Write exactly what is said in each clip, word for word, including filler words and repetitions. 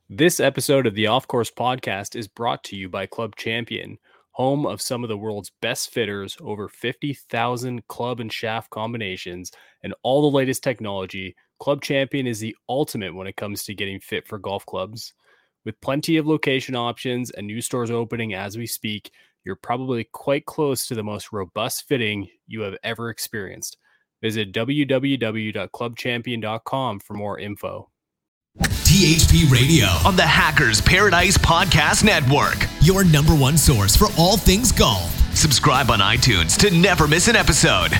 This episode of the Off Course Podcast is brought to you by Club Champion, home of some of the world's best fitters, over fifty thousand club and shaft combinations, and all the latest technology. Club Champion is the ultimate when it comes to getting fit for golf clubs. With plenty of location options and new stores opening as we speak, you're probably quite close to the most robust fitting you have ever experienced. Visit w w w dot club champion dot com for more info. T H P Radio on the Hackers Paradise Podcast Network. Your number one source for all things golf. Subscribe on iTunes to never miss an episode.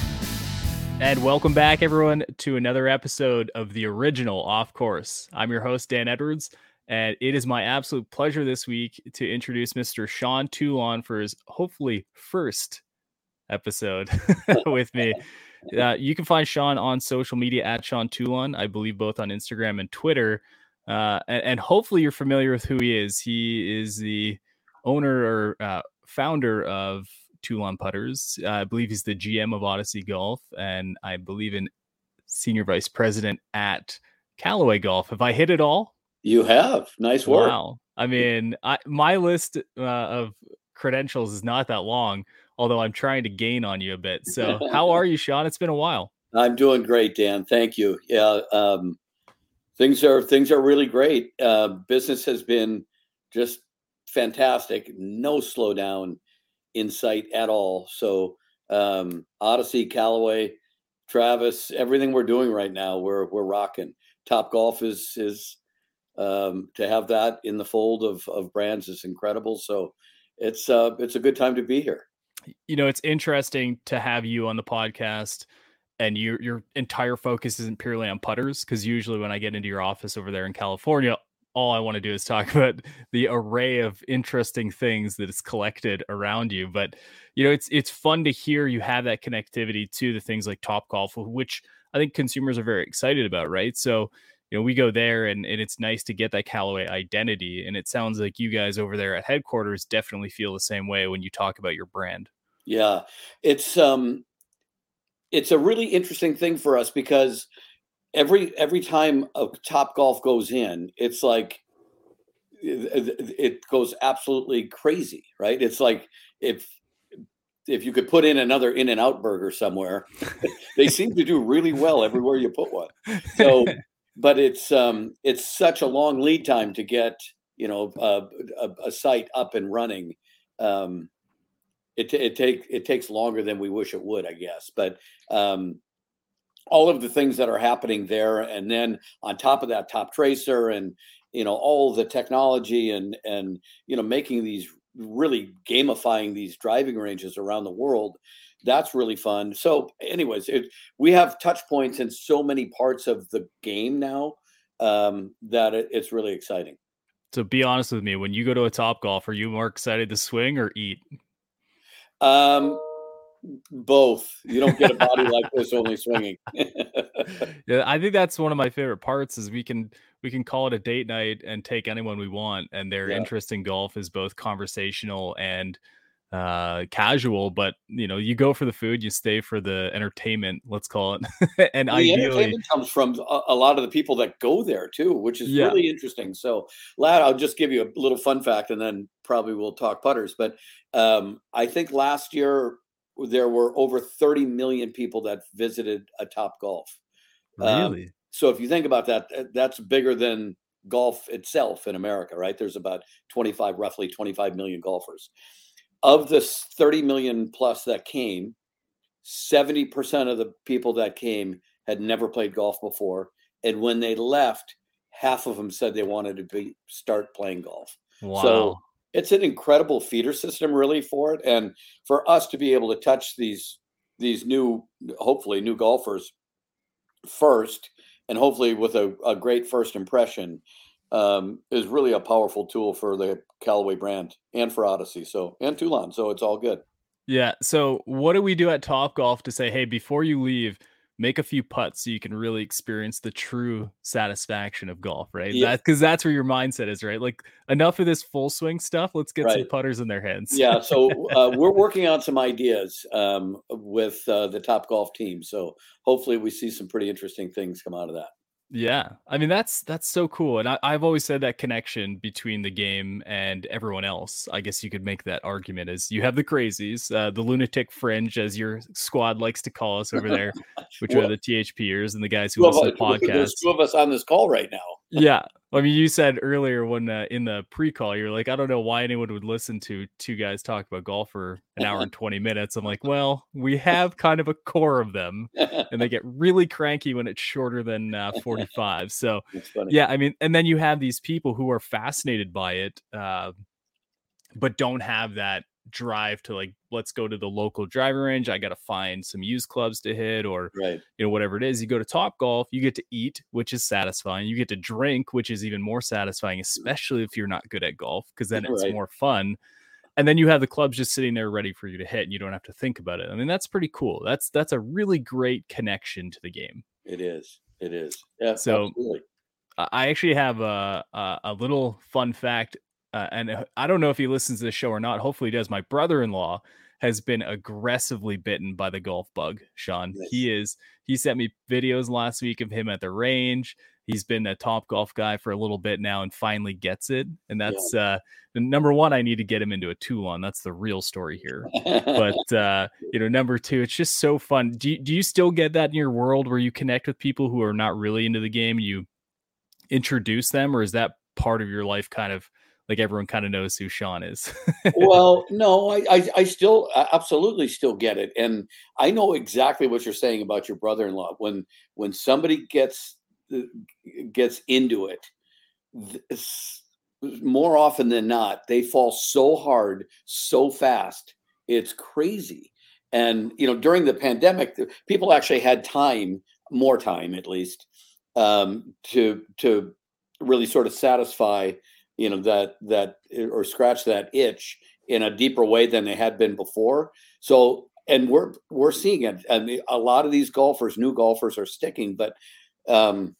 And welcome back, everyone, to another episode of the original Off Course. I'm your host, Dan Edwards, and it is my absolute pleasure this week to introduce Mister Sean Toulon for his hopefully first episode with me. Uh, you can find Sean on social media at Sean Toulon, I believe both on Instagram and Twitter. Uh, and, and hopefully you're familiar with who he is. He is the owner or uh, founder of Toulon Putters. Uh, I believe he's the G M of Odyssey Golf, and I believe in senior vice president at Callaway Golf. Have I hit it all? You have. Nice work. Wow. I mean, I, my list uh, of credentials is not that long, although I'm trying to gain on you a bit. So how are you, Sean? It's been a while. I'm doing great, Dan. Thank you. Yeah. Um, things are, things are really great. Uh, business has been just fantastic. No slowdown in sight at all. So um, Odyssey, Callaway, Travis, everything we're doing right now, we're, we're rocking. Top Golf is, is um, to have that in the fold of, of brands is incredible. So it's uh, it's a good time to be here. You know, it's interesting to have you on the podcast and your your entire focus isn't purely on putters, because usually when I get into your office over there in California, all I want to do is talk about the array of interesting things that is collected around you. But, you know, it's it's fun to hear you have that connectivity to the things like Top Golf, which I think consumers are very excited about, right? So, you know, we go there and, and it's nice to get that Callaway identity. And it sounds like you guys over there at headquarters definitely feel the same way when you talk about your brand. Yeah, it's um, it's a really interesting thing for us because every every time a Top Golf goes in, it's like it, it goes absolutely crazy, right? It's like if if you could put in another In-N-Out burger somewhere, they seem to do really well everywhere you put one. So, but it's um, it's such a long lead time to get, you know, uh, a, a site up and running. Um, It it take it takes longer than we wish it would, I guess. But um, all of the things that are happening there, and then on top of that, Top Tracer, and you know all the technology, and and you know making these really gamifying these driving ranges around the world, that's really fun. So, anyways, it, we have touch points in so many parts of the game now um, that it, it's really exciting. So, be honest with me: when you go to a Top Golf, are you more excited to swing or eat? Um, both. You don't get a body like this only swinging. Yeah, I think that's one of my favorite parts is we can we can call it a date night and take anyone we want, and their Yeah. interest in golf is both conversational and uh casual. But you know, you go for the food, you stay for the entertainment, let's call it. And the ideally, entertainment comes from a, a lot of the people that go there too, which is Yeah. really interesting. So, lad, I'll just give you a little fun fact, and then probably we'll talk putters. But um, I think last year there were over thirty million people that visited a Top Golf. Um, really, so if you think about that, th- that's bigger than golf itself in America, right? There's about twenty-five, roughly twenty-five million golfers. Of the thirty million plus that came, seventy percent of the people that came had never played golf before. And when they left, half of them said they wanted to be start playing golf. wow. So it's an incredible feeder system really for it. And for us to be able to touch these, these new, hopefully new golfers first, and hopefully with a, a great first impression, um, is really a powerful tool for the Callaway brand and for Odyssey. So, and Toulon. So it's all good. Yeah. So what do we do at Top Golf to say, hey, before you leave, make a few putts so you can really experience the true satisfaction of golf, right? Yeah. That, because that's where your mindset is, right? Like, enough of this full swing stuff. Let's get some Right. putters in their hands. Yeah. So uh, we're working on some ideas um, with uh, the Top Golf team. So hopefully we see some pretty interesting things come out of that. Yeah. I mean, that's that's so cool. And I, I've always said that connection between the game and everyone else. I guess you could make that argument as you have the crazies, uh, the lunatic fringe, as your squad likes to call us over there, which are Well, the T H Pers and the guys who two of listen us- to podcasts. There's two of us on this call right now. Yeah. I mean, you said earlier when uh, in the pre-call, you're like, I don't know why anyone would listen to two guys talk about golf for an hour and twenty minutes. I'm like, well, we have kind of a core of them, and they get really cranky when it's shorter than uh, forty-five. So, That's funny. yeah, I mean, and then you have these people who are fascinated by it, uh, but don't have that drive to like, let's go to the local driving range. I got to find some used clubs to hit, or Right. you know, whatever it is. You go to Top Golf, you get to eat, which is satisfying. You get to drink, which is even more satisfying, especially if you're not good at golf, because then it's Right. more fun. And then you have the clubs just sitting there ready for you to hit, and you don't have to think about it. I mean, that's pretty cool. That's that's a really great connection to the game. It is. It is. Yeah. So- Absolutely. I I actually have a a, a little fun fact, uh, and uh, I don't know if he listens to the show or not. Hopefully, he does. My brother-in-law has been aggressively bitten by the golf bug. Sean, Nice. he is. He sent me videos last week of him at the range. He's been a Top Golf guy for a little bit now, and finally gets it. And that's uh, the number one. I need to get him into a Toulon. That's the real story here. But uh, you know, number two, it's just so fun. Do you, do you still get that in your world where you connect with people who are not really into the game and you introduce them, or is that part of your life kind of like everyone kind of knows who Sean is? Well, no, I, I, I still I absolutely still get it, and I know exactly what you're saying about your brother-in-law. When when somebody gets gets into it, this, more often than not, they fall so hard, so fast. It's crazy. And you know, during the pandemic, the- people actually had time, more time at least, um, to to really sort of satisfy, you know, that that or scratch that itch in a deeper way than they had been before. So, and we're we're seeing it. I mean, a lot of these golfers, new golfers, are sticking. But um,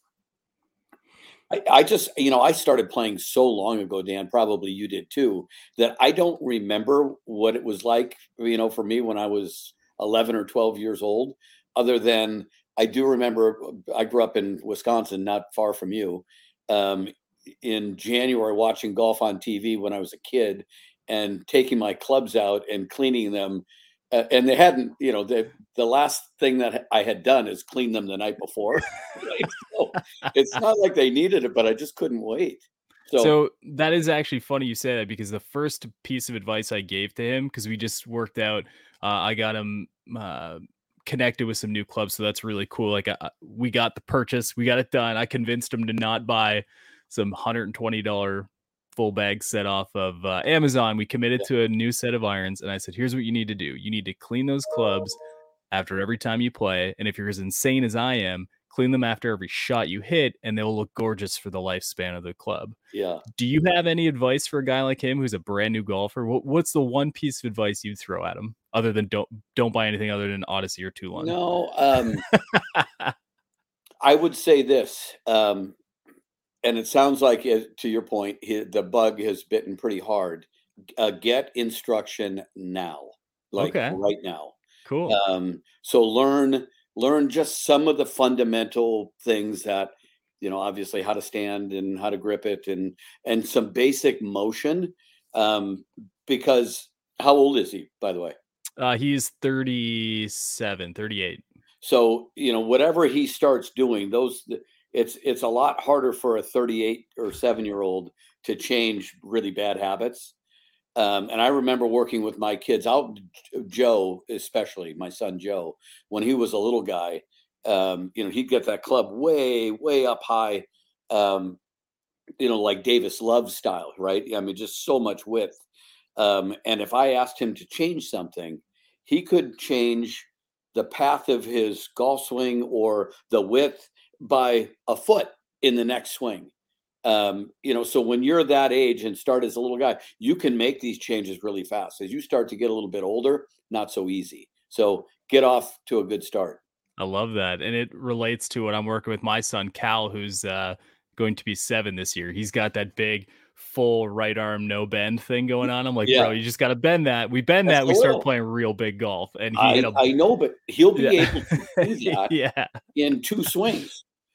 I, I just, you know, I started playing so long ago, Dan. Probably you did too. That I don't remember what it was like, you know, for me when I was eleven or twelve years old. Other than I do remember, I grew up in Wisconsin, not far from you. Um, in January, watching golf on T V when I was a kid, and taking my clubs out and cleaning them. Uh, and they hadn't, you know, the the last thing that I had done is clean them the night before. Right? So it's not like they needed it, but I just couldn't wait. So, So that is actually funny you say that, because the first piece of advice I gave to him, because we just worked out, uh, I got him uh, connected with some new clubs, so that's really cool. Like uh, we got the purchase, we got it done. I convinced him to not buy some one hundred twenty dollars full bag set off of uh, Amazon. We committed to a new set of irons, and I said, here's what you need to do. You need to clean those clubs after every time you play, and if you're as insane as I am, clean them after every shot you hit, and they'll look gorgeous for the lifespan of the club. yeah. Do you have any advice for a guy like him who's a brand new golfer? What, what's the one piece of advice you'd throw at him, other than don't don't buy anything other than Odyssey or Toulon? No, um, I would say this, um, and it sounds like, it, to your point, he, the bug has bitten pretty hard. Uh, get instruction now, like Okay. right now. Cool. Um, so learn learn just some of the fundamental things that, you know, obviously how to stand and how to grip it, and and some basic motion. Um, because how old is he, by the way? Uh, he's thirty-seven, thirty-eight. So, you know, whatever he starts doing, those it's it's a lot harder for a thirty-eight or seven year old to change really bad habits. Um, and I remember working with my kids out, Joe, especially my son Joe, when he was a little guy. Um, you know, he'd get that club way, way up high, um, you know, like Davis Love style, right? I mean, just so much width. Um, and if I asked him to change something, he could change the path of his golf swing or the width by a foot in the next swing. Um, you know, so when you're that age and start as a little guy, you can make these changes really fast. As you start to get a little bit older, not so easy. So get off to a good start. I love that. And it relates to what I'm working with my son, Cal, who's uh, going to be seven this year. He's got that big full right arm, no bend thing going on. I'm like, Yeah. bro, you just got to bend that. We bend That's that. We a start little. playing real big golf. And he I, hit a I know, but he'll be Yeah. able to do that yeah. in two swings.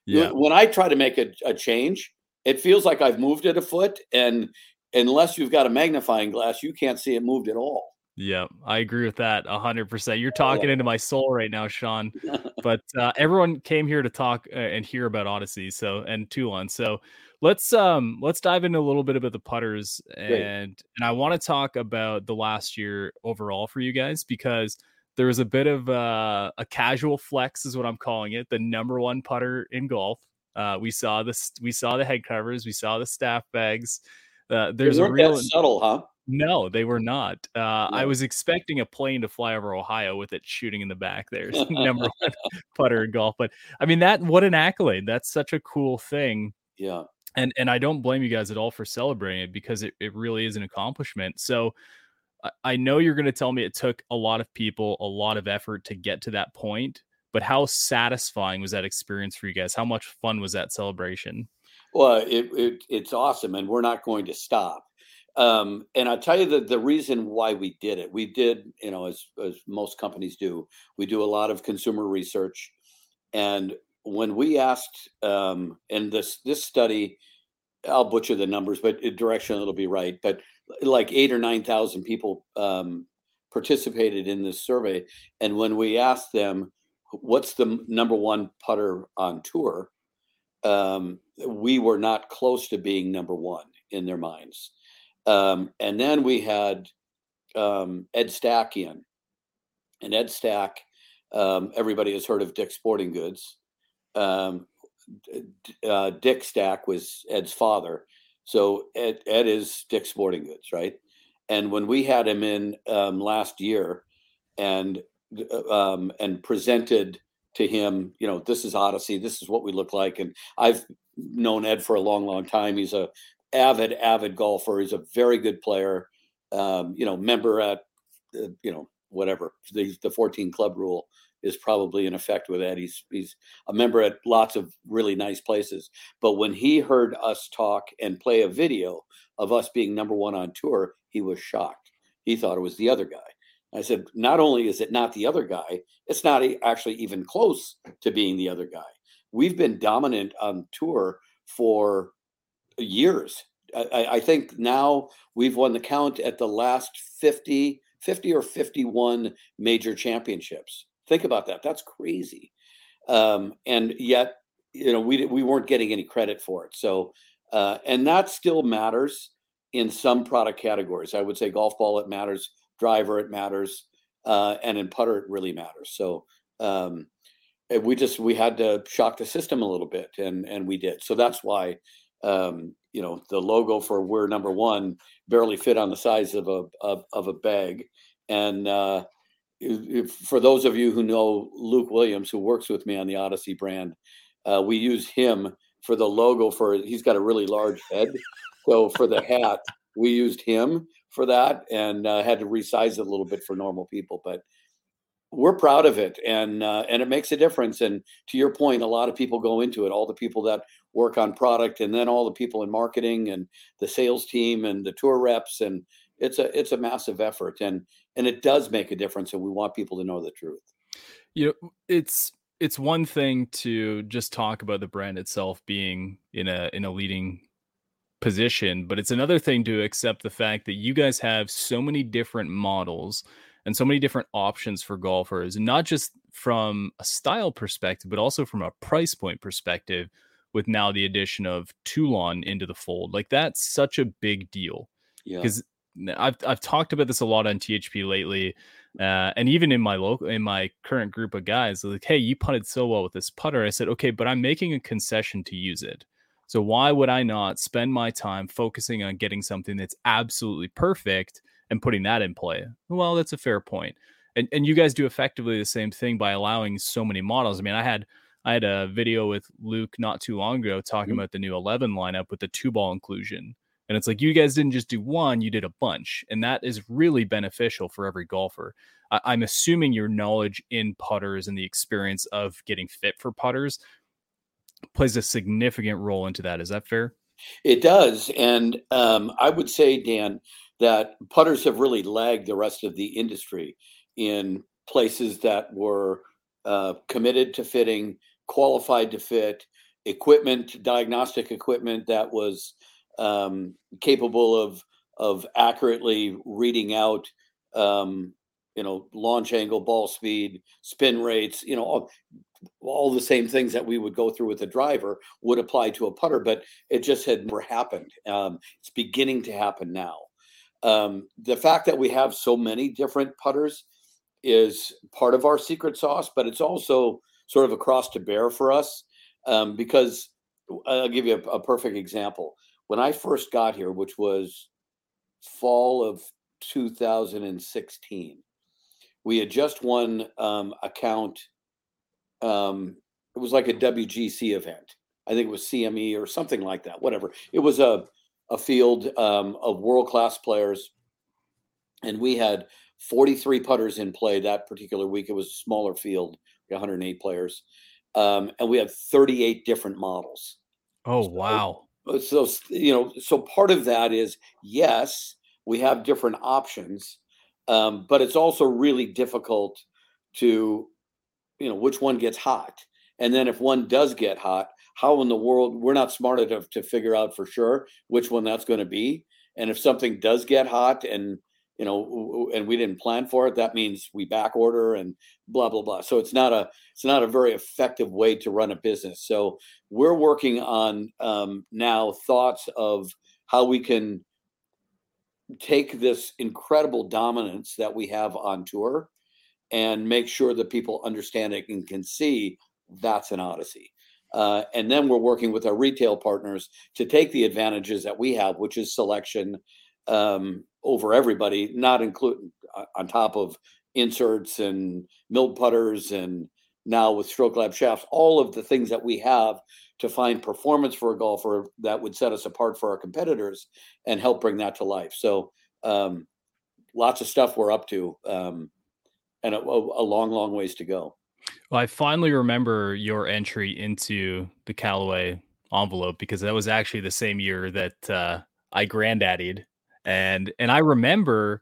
Yeah. When I try to make a, a change, it feels like I've moved it a foot, and unless you've got a magnifying glass, you can't see it moved at all. Yeah, I agree with that a hundred percent. You're Oh, talking into my soul right now, Sean. yeah. But uh, everyone came here to talk uh, and hear about Odyssey, so and Toulon. So let's um let's dive into a little bit about the putters, Great. and and I want to talk about the last year overall for you guys, because there was a bit of uh, a casual flex, is what I'm calling it, the number one putter in golf. Uh, we saw this, we saw the head covers, we saw the staff bags. Uh, there's They a weren't real that subtle, huh? no, they were not. Uh, I No. was expecting a plane to fly over Ohio with it shooting in the back. There's number one putter in golf, but I mean that what an accolade! That's such a cool thing, Yeah. and and I don't blame you guys at all for celebrating it, because it, it really is an accomplishment. So I, I know you're going to tell me it took a lot of people, a lot of effort to get to that point, but how satisfying was that experience for you guys? How much fun was that celebration? Well, it, it it's awesome, and we're not going to stop. Um, and I'll tell you the the reason why we did it. We did, you know, as as most companies do, we do a lot of consumer research, and when we asked, um, and this this study, I'll butcher the numbers, but it, direction it'll be right. But like eight or nine thousand people um, participated in this survey, and when we asked them, "What's the m- number one putter on tour?" um, we were not close to being number one in their minds. Um, and then we had um, Ed Stack in, and Ed Stack, um, everybody has heard of Dick's Sporting Goods. Um, uh, Dick Stack was Ed's father, so Ed, Ed is Dick's Sporting Goods, right? And when we had him in um, last year, and um, and presented to him, you know, this is Odyssey, this is what we look like, and I've known Ed for a long, long time. He's a avid, avid golfer. He's a very good player. Um, you know, member at, uh, you know, whatever the the fourteen club rule is probably in effect with Ed. He's he's a member at lots of really nice places. But when he heard us talk and play a video of us being number one on tour, he was shocked. He thought it was the other guy. I said, not only is it not the other guy, it's not e- actually even close to being the other guy. We've been dominant on tour for years. I, I think now we've won the count at the last fifty, fifty or fifty-one major championships. Think about that. That's crazy. Um, and yet, you know, we we weren't getting any credit for it. So, uh, and that still matters in some product categories. I would say golf ball, it matters. Driver, it matters. Uh, and in putter, it really matters. So, um, and we just we had to shock the system a little bit, and and we did. So that's why, um, you know, the logo for "We're Number One" barely fit on the size of a of, of a bag. And uh, if, for those of you who know Luke Williams, who works with me on the Odyssey brand, uh, we use him for the logo. For he's got a really large head, so for the hat, we used him for that, and uh, had to resize it a little bit for normal people, but we're proud of it, and uh, and it makes a difference. And to your point, a lot of people go into it. All the people that work on product, and then all the people in marketing, and the sales team, and the tour reps, and it's a it's a massive effort, and and it does make a difference. And we want people to know the truth. You know, it's it's one thing to just talk about the brand itself being in a in a leading position, but it's another thing to accept the fact that you guys have so many different models and so many different options for golfers, and not just from a style perspective, but also from a price point perspective, with now the addition of Toulon into the fold. Like, that's such a big deal, Yeah, because I've I've talked about this a lot on T H P lately, uh, and even in my local in my current group of guys, like, hey, you putted so well with this putter. I said, okay, but I'm making a concession to use it. So why would I not spend my time focusing on getting something that's absolutely perfect and putting that in play? Well, that's a fair point. And and you guys do effectively the same thing by allowing so many models. I mean, I had I had a video with Luke not too long ago talking Mhm. about the new eleven lineup with the two ball inclusion. And it's like, you guys didn't just do one, you did a bunch. And that is really beneficial for every golfer. I, I'm assuming your knowledge in putters and the experience of getting fit for putters plays a significant role into that. Is that fair? It does, and um, I would say, Dan, that putters have really lagged the rest of the industry in places that were uh, committed to fitting, qualified to fit, equipment, diagnostic equipment that was um, capable of of accurately reading out, um, you know, launch angle, ball speed, spin rates, you know, all, all the same things that we would go through with a driver would apply to a putter, but it just had never happened. Um, it's beginning to happen now. Um, the fact that we have so many different putters is part of our secret sauce, but it's also sort of a cross to bear for us, um, because I'll give you a, a perfect example. When I first got here, which was fall of two thousand sixteen, we had just won um, a count. Um, it was like a W G C event. I think it was C M E or something like that. Whatever. It was a a field um, of world class players, and we had forty-three putters in play that particular week. It was a smaller field, one hundred eight players, um, and we had thirty-eight different models. Oh, so, wow. So, you know, so part of that is, yes, we have different options, um, but it's also really difficult to, you know, which one gets hot. And then if one does get hot, how in the world, we're not smart enough to figure out for sure which one that's going to be. And if something does get hot and, you know, and we didn't plan for it, that means we back order and blah, blah, blah. So it's not a, it's not a very effective way to run a business. So we're working on um, now thoughts of how we can take this incredible dominance that we have on tour and make sure that people understand it and can see that's an odyssey. Uh, and then we're working with our retail partners to take the advantages that we have, which is selection um, over everybody, not including uh, on top of inserts and milled putters, and now with Stroke Lab shafts, all of the things that we have to find performance for a golfer that would set us apart for our competitors and help bring that to life. So um, lots of stuff we're up to. Um, and a, a long, long ways to go. Well, I finally remember your entry into the Callaway envelope, because that was actually the same year that uh, I granddaddied. And and I remember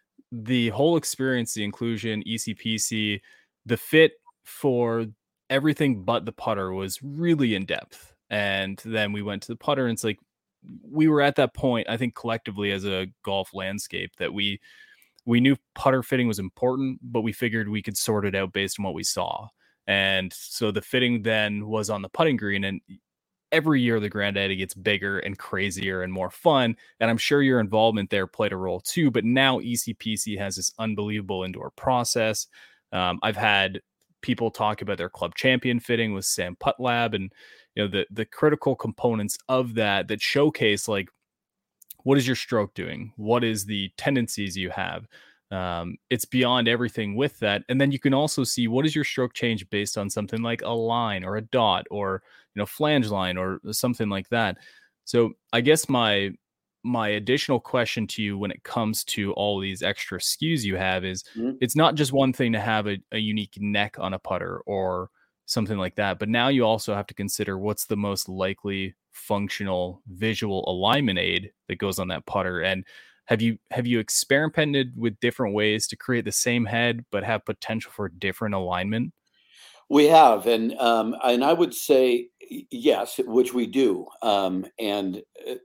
the whole experience, the inclusion, E C P C, the fit for everything but the putter was really in depth. And then we went to the putter, and it's like we were at that point, I think collectively as a golf landscape, that we we knew putter fitting was important, but we figured we could sort it out based on what we saw. And so the fitting then was on the putting green, and every year the Granddaddy gets bigger and crazier and more fun. And I'm sure your involvement there played a role too, but now E C P C has this unbelievable indoor process. Um, I've had people talk about their club champion fitting with Sam Putt Lab, and you know, the, the critical components of that, that showcase like, what is your stroke doing? What is the tendencies you have? Um, it's beyond everything with that. And then you can also see what is your stroke change based on something like a line or a dot or, you know, flange line or something like that. So I guess my, my additional question to you when it comes to all these extra S K Us you have is mm-hmm. It's not just one thing to have a, a unique neck on a putter or something like that, but now you also have to consider what's the most likely functional visual alignment aid that goes on that putter. And have you have you experimented with different ways to create the same head but have potential for different alignment? We have, and um, and I would say yes, which we do. Um, and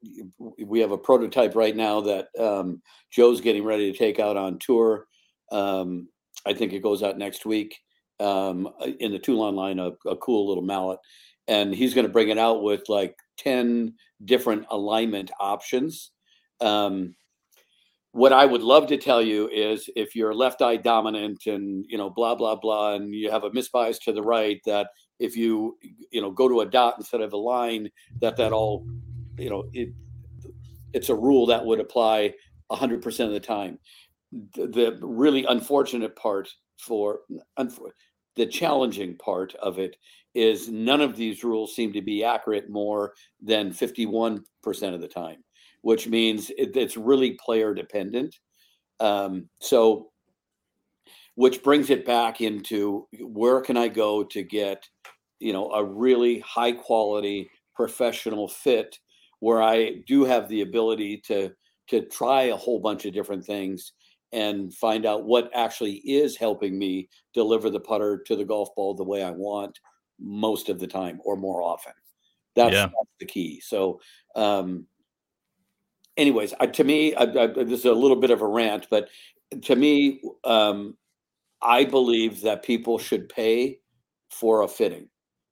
we have a prototype right now that um, Joe's getting ready to take out on tour. Um, I think it goes out next week um, in the Toulon line, a, a cool little mallet. And he's going to bring it out with like ten different alignment options. Um, what I would love to tell you is if you're left eye dominant and, you know, blah, blah, blah, and you have a misbias to the right, that if you, you know, go to a dot instead of a line, that that all, you know, it, it's a rule that would apply one hundred percent of the time. The, the really unfortunate part for, unfor- the challenging part of it is none of these rules seem to be accurate more than fifty-one percent of the time, which means it, it's really player dependent. Um, so, which brings it back into where can I go to get, you know, a really high quality professional fit where I do have the ability to, to try a whole bunch of different things and find out what actually is helping me deliver the putter to the golf ball the way I want most of the time or more often. That's, Yeah. that's the key. So, um, anyways, I, to me, I, I, this is a little bit of a rant, but to me, um, I believe that people should pay for a fitting,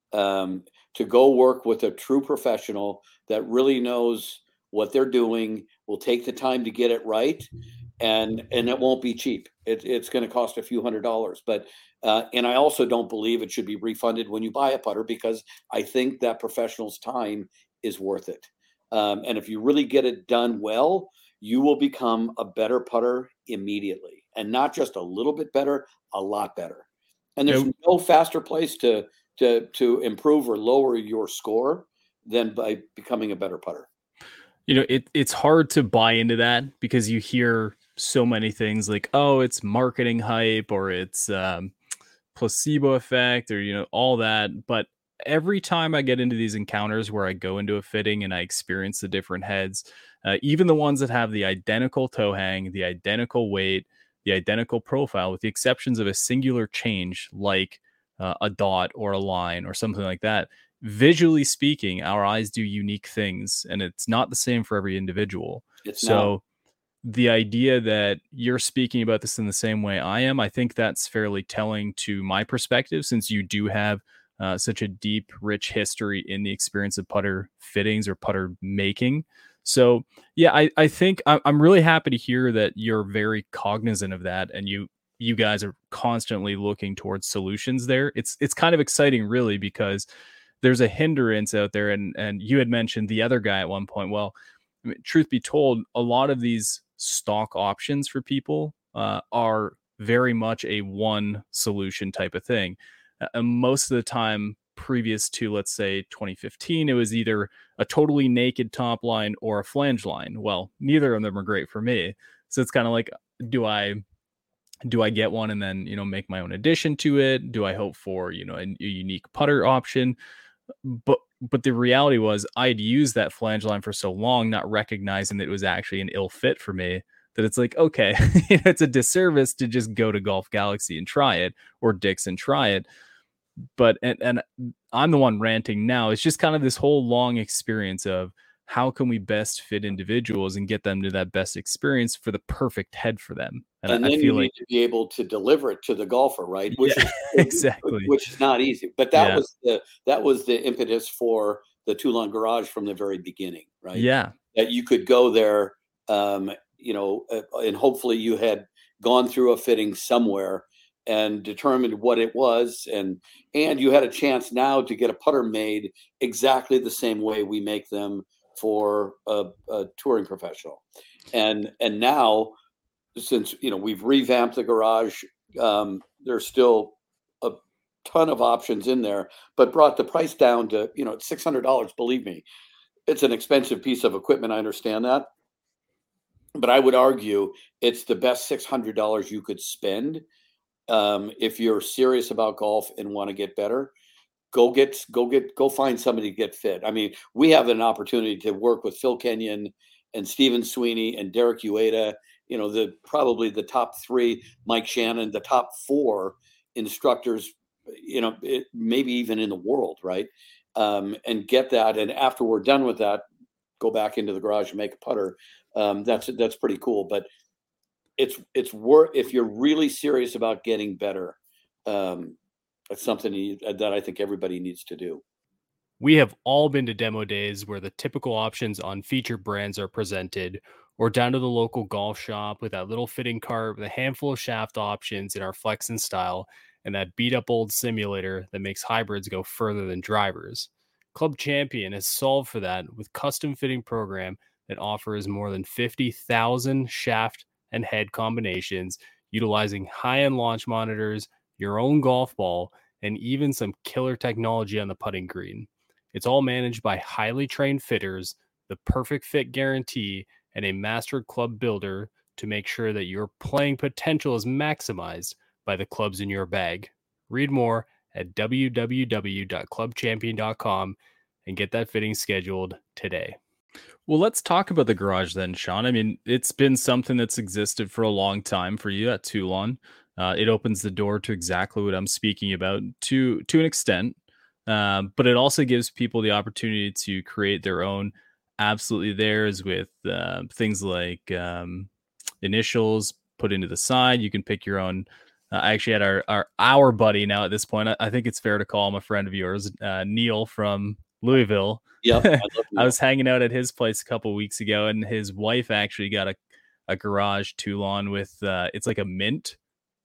um, to go work with a true professional that really knows what they're doing, will take the time to get it right, and and it won't be cheap. It, it's going to cost a few hundred dollars. But uh, and I also don't believe it should be refunded when you buy a putter, because I think that professional's time is worth it. Um, and if you really get it done well, you will become a better putter immediately, and not just a little bit better, a lot better. And there's Nope. no faster place to to to improve or lower your score than by becoming a better putter. You know, it it's hard to buy into that because you hear so many things like, oh, it's marketing hype, or it's um, placebo effect, or, you know, all that. But every time I get into these encounters where I go into a fitting and I experience the different heads, uh, even the ones that have the identical toe hang, the identical weight, the identical profile, with the exceptions of a singular change like uh, a dot or a line or something like that. Visually speaking, our eyes do unique things, and it's not the same for every individual. It's not. So the idea that you're speaking about this in the same way I am, I think that's fairly telling to my perspective, since you do have uh, such a deep, rich history in the experience of putter fittings or putter making. So yeah, I, I think I- I'm really happy to hear that you're very cognizant of that, and you you guys are constantly looking towards solutions there. It's it's kind of exciting, really, because there's a hindrance out there. And and you had mentioned the other guy at one point. Well, I mean, truth be told, a lot of these stock options for people uh, are very much a one solution type of thing. Uh, and most of the time, previous to, let's say, twenty fifteen, it was either a totally naked top line or a flange line. Well, neither of them are great for me. So it's kind of like, do I do I get one and then, you know, make my own addition to it? Do I hope for, you know, a, a unique putter option? But but the reality was, I'd used that flange line for so long, not recognizing that it was actually an ill fit for me, that it's like, okay, it's a disservice to just go to Golf Galaxy and try it, or Dick's and try it. But and and I'm the one ranting now. It's just kind of this whole long experience of how can we best fit individuals and get them to that best experience for the perfect head for them. And, And I, I then feel you like, need to be able to deliver it to the golfer, right? Which yeah, is exactly. which is not easy. But that Yeah. was the that was the impetus for the Toulon Garage from the very beginning, right? Yeah. That you could go there, um, you know, uh, and hopefully you had gone through a fitting somewhere and determined what it was, and and you had a chance now to get a putter made exactly the same way we make them for a, a touring professional. And and now, since you know we've revamped the garage, um, there's still a ton of options in there, but brought the price down to, you know, six hundred dollars. Believe me, it's an expensive piece of equipment. I understand that, but I would argue it's the best six hundred dollars you could spend, um, if you're serious about golf and want to get better. Go get go get go find somebody to get fit. I mean, we have an opportunity to work with Phil Kenyon and Stephen Sweeney and Derek Ueda, you know, the probably the top three, Mike Shannon, the top four instructors, you know, it, maybe even in the world, right? Um, and get that. And after we're done with that, go back into the garage and make a putter. Um, that's that's pretty cool. But it's it's worth, if you're really serious about getting better. Um, it's something you, that I think everybody needs to do. We have all been to demo days where the typical options on feature brands are presented, or down to the local golf shop with that little fitting cart with a handful of shaft options in our flex and style, and that beat up old simulator that makes hybrids go further than drivers. Club Champion has solved for that with custom fitting program that offers more than fifty thousand shaft and head combinations, utilizing high-end launch monitors, your own golf ball, and even some killer technology on the putting green. It's all managed by highly trained fitters, the perfect fit guarantee, and a master club builder to make sure that your playing potential is maximized by the clubs in your bag. Read more at w w w dot club champion dot com and get that fitting scheduled today. Well, let's talk about the garage then, Sean. I mean, it's been something that's existed for a long time for you at Toulon. Uh, it opens the door to exactly what I'm speaking about to to an extent. Um, but it also gives people the opportunity to create their own absolutely theirs with uh, things like um, initials put into the side. You can pick your own. Uh, I actually had our, our our buddy now at this point. I, I think it's fair to call him a friend of yours, uh, Neil from Louisville. Yep, I, love I was hanging out at his place a couple of weeks ago, and his wife actually got a, a garage Toulon with uh, it's like a mint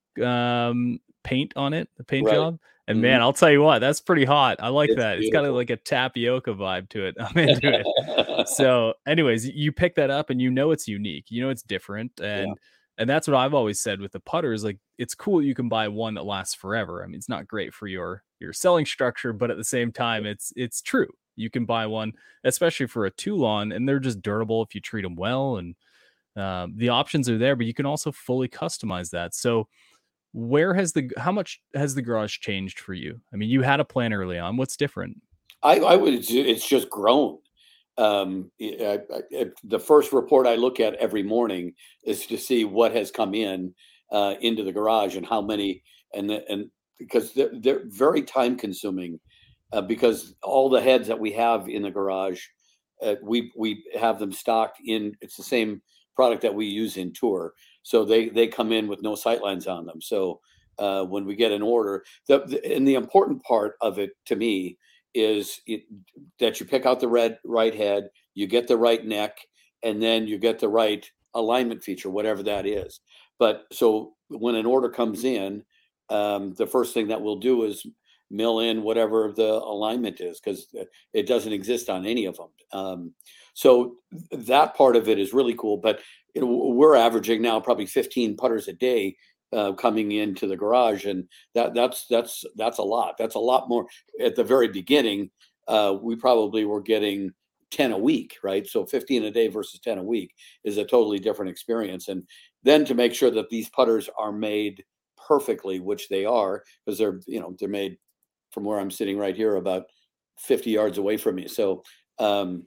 um, paint on it, the paint Right. job. And Mhm. man, I'll tell you what, that's pretty hot. I like It's that. It's got a, beautiful. like a tapioca vibe to it. I'm into it. So, anyways, you pick that up and you know it's unique. You know it's different, and Yeah. and that's what I've always said with the putters. Like, it's cool you can buy one that lasts forever. I mean, it's not great for your your selling structure, but at the same time, it's it's true. You can buy one, especially for a Toulon, and they're just durable if you treat them well, and um, the options are there. But you can also fully customize that. So where has the how much has the garage changed for you? I mean, you had a plan early on. What's different? I, I would. It's, it's just grown. Um, I, I, the first report I look at every morning is to see what has come in uh, into the garage and how many, and the, and because they're, they're very time consuming, uh, because all the heads that we have in the garage, uh, we we have them stocked in. It's the same product that we use in Tour, so they they come in with no sightlines on them. So uh, when we get an order, the, the and the important part of it to me is it, that you pick out the red right head, you get the right neck, and then you get the right alignment feature, whatever that is. But so when an order comes in, um, the first thing that we'll do is mill in whatever the alignment is, because it doesn't exist on any of them. Um, so that part of it is really cool. But you know, we're averaging now probably fifteen putters a day uh, coming into the garage, and that that's that's that's a lot. That's a lot more. At the very beginning, uh, we probably were getting ten a week, right? So fifteen a day versus ten a week is a totally different experience. And then to make sure that these putters are made perfectly, which they are, because they're you know they're made from where I'm sitting right here, about fifty yards away from me. So. Um,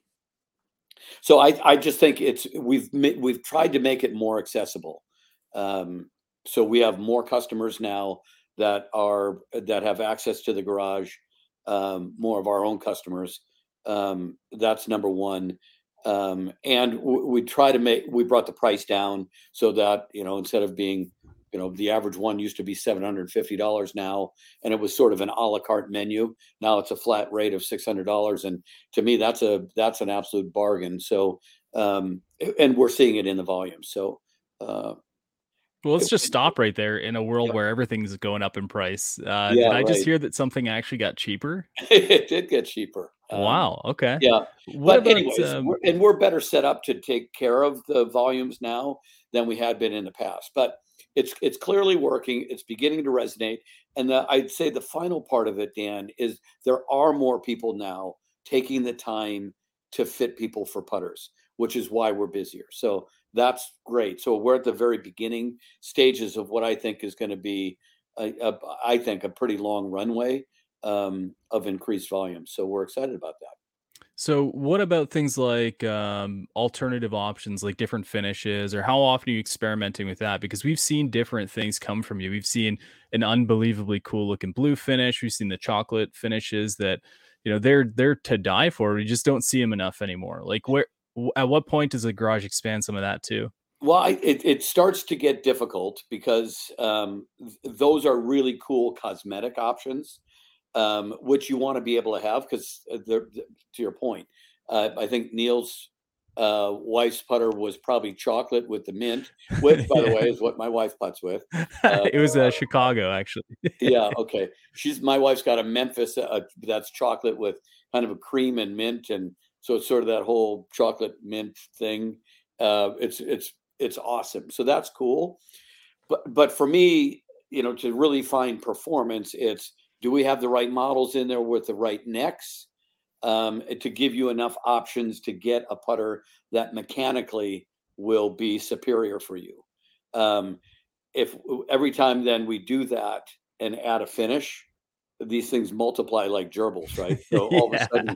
So I, I just think it's we've we've tried to make it more accessible. Um, so we have more customers now that are that have access to the garage, um, more of our own customers. Um, that's number one. Um, and w- we try to make we brought the price down so that you know instead of being you know the average one used to be seven hundred fifty dollars now, and it was sort of an a la carte menu. Now it's a flat rate of six hundred dollars, and to me that's a that's an absolute bargain. So um, and we're seeing it in the volume. So uh, Well, let's just stop right there in a world yeah, where everything's going up in price. Uh, yeah, did I just right. hear that something actually got cheaper? It did get cheaper. Um, Wow. Okay. yeah, What but about anyways, um, we're, and we're better set up to take care of the volumes now than we had been in the past. But it's it's clearly working. It's beginning to resonate. And the, I'd say the final part of it, Dan, is there are more people now taking the time to fit people for putters, which is why we're busier. So that's great. So we're at the very beginning stages of what I think is going to be, a, a, I think, a pretty long runway um, of increased volume. So we're excited about that. so what about things like um, alternative options, like different finishes, or how often are you experimenting with that? Because we've seen different things come from you. We've seen an unbelievably cool looking blue finish. We've seen the chocolate finishes that, you know, they're they're to die for. We just don't see them enough anymore. Like where, w- at what point does the garage expand some of that too? Well, I, it, it starts to get difficult because um, th- those are really cool cosmetic options, um, which you want to be able to have because they're, th- to your point, uh, I think Neil's uh, wife's putter was probably chocolate with the mint, which, by the way, Yeah. is what my wife putts with. Uh, It was uh, Chicago, actually. yeah, okay. She's my wife's got a Memphis uh, that's chocolate with kind of a cream and mint, and so it's sort of that whole chocolate mint thing. Uh, it's it's it's awesome. So that's cool. But but for me, you know, to really find performance, it's do we have the right models in there with the right necks um, to give you enough options to get a putter that mechanically will be superior for you. Um, if every time then we do that and add a finish, these things multiply like gerbils, right? So all of a Yeah. sudden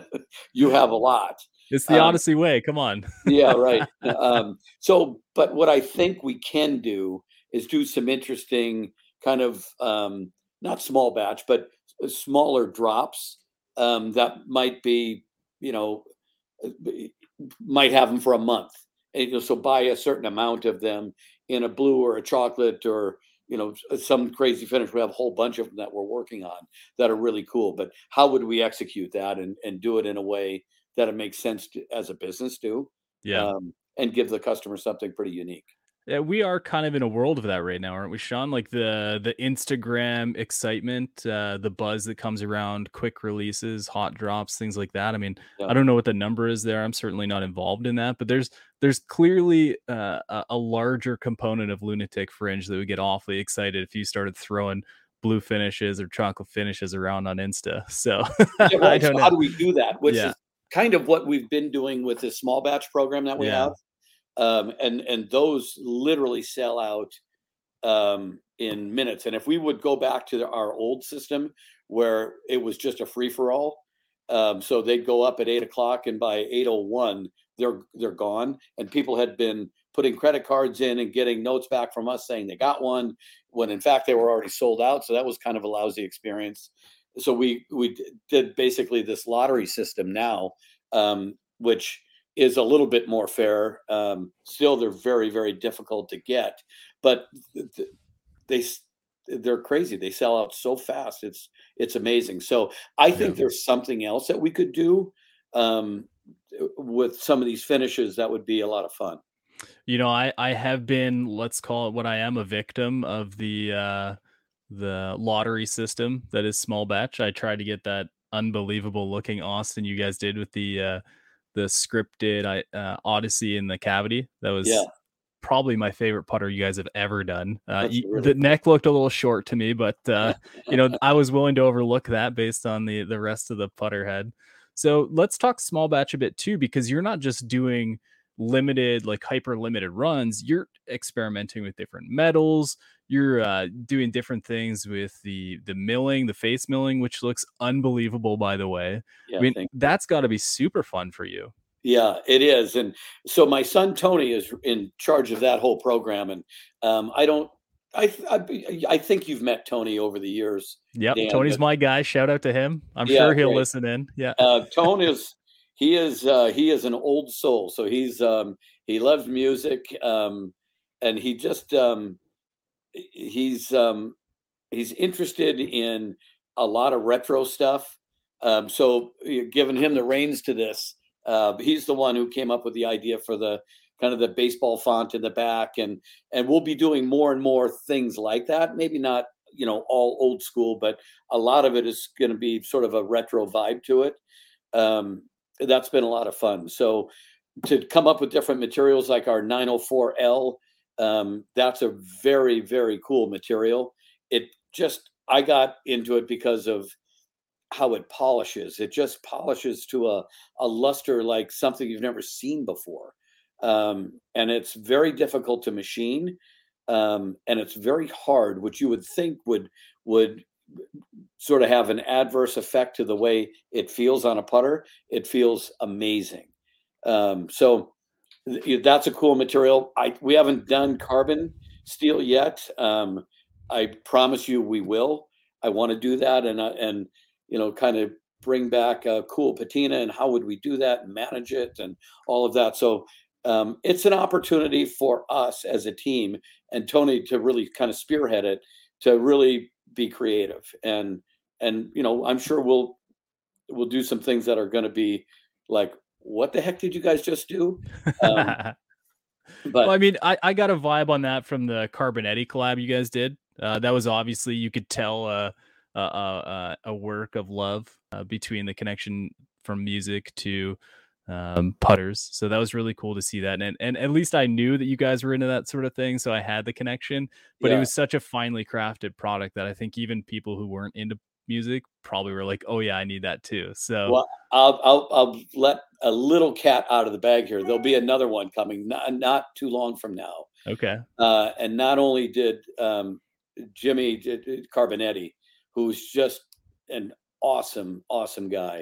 you have a lot. It's the Um, Odyssey way. Come on. yeah, right. Um, so, but what I think we can do is do some interesting kind of um, not small batch, but smaller drops um, that might be, you know, might have them for a month. And, you know, so buy a certain amount of them in a blue or a chocolate or, you know, some crazy finish. We have a whole bunch of them that we're working on that are really cool. But how would we execute that and, and do it in a way that it makes sense to, as a business too? Yeah. Um, and give the customer something pretty unique. Yeah, we are kind of in a world of that right now, aren't we, Sean? Like the the Instagram excitement, uh, the buzz that comes around quick releases, hot drops, things like that. I mean, Yeah. I don't know what the number is there. I'm certainly not involved in that, but there's there's clearly uh, a, a larger component of Lunatic Fringe that would get awfully excited if you started throwing blue finishes or chocolate finishes around on Insta. So Yeah, I right. don't So know. how do we do that? Which Yeah. is kind of what we've been doing with this small batch program that we Yeah. have. Um, and and those literally sell out um, in minutes. And if we would go back to the, our old system where it was just a free for all, um, so they'd go up at eight o'clock, and by eight oh one they're they're gone. And people had been putting credit cards in and getting notes back from us saying they got one when in fact they were already sold out. So that was kind of a lousy experience. So we we did basically this lottery system now, um, which is a little bit more fair. Um, still, they're very, very difficult to get, but th- they they're crazy. They sell out so fast. It's it's amazing. So I think Yeah. there's something else that we could do um, with some of these finishes that would be a lot of fun. You know, I I have been, let's call it what I am, a victim of the uh the lottery system that is small batch. I tried to get that unbelievable looking Austin you guys did with the uh the scripted I uh, Odyssey in the cavity. That Yeah, was probably my favorite putter you guys have ever done. Uh, that's y- really the neck looked a little short to me, but uh, you know, I was willing to overlook that based on the the rest of the putter head. So let's talk small batch a bit too, because you're not just doing limited, like hyper limited runs. You're experimenting with different metals. You're uh, doing different things with the the milling, the face milling, which looks unbelievable, by the way. I yeah. mean, Thank that's got to be super fun for you. Yeah, it is. And so my son Tony is in charge of that whole program. And um, I don't, I, I, I think you've met Tony over the years, Yep, Dan. Tony's But my guy. Shout out to him. I'm yeah, sure he'll great. listen in. Yeah. Uh, Tone is he is uh, he is an old soul. So he's um, he loves music, um, and he just um, he's um, he's interested in a lot of retro stuff. Um, so uh, giving him the reins to this, uh, he's the one who came up with the idea for the kind of the baseball font in the back, and and we'll be doing more and more things like that. Maybe not, you know, all old school, but a lot of it is going to be sort of a retro vibe to it. Um, that's been a lot of fun. So to come up with different materials like our nine oh four L, um, that's a very, very cool material. It just, I got into it because of how it polishes. It just polishes to a, a luster like something you've never seen before. Um, and it's very difficult to machine. Um, and it's very hard, which you would think would would sort of have an adverse effect to the way it feels on a putter. It feels amazing. Um, so th- that's a cool material. I we haven't done carbon steel yet. Um, I promise you we will. I want to do that, and uh, and you know, kind of bring back a cool patina, and how would we do that and manage it and all of that. So um, it's an opportunity for us as a team and Tony to really kind of spearhead it, to really be creative. And and you know, I'm sure we'll we'll do some things that are going to be like, what the heck did you guys just do? Um, Well, I but mean, I, I got a vibe on that from the Carbonetti collab you guys did. Uh, that was obviously, you could tell uh, uh, uh, a work of love uh, between the connection from music to um, putters. So that was really cool to see that. And, and at least I knew that you guys were into that sort of thing. So I had the connection, but it yeah, was such a finely crafted product that I think even people who weren't into music probably were like, oh yeah, I need that too. So well, I'll, I'll I'll let a little cat out of the bag here. There'll be another one coming, not, not too long from now. okay. Uh, and not only did um, Jimmy did, did Carbonetti, who's just an awesome, awesome guy,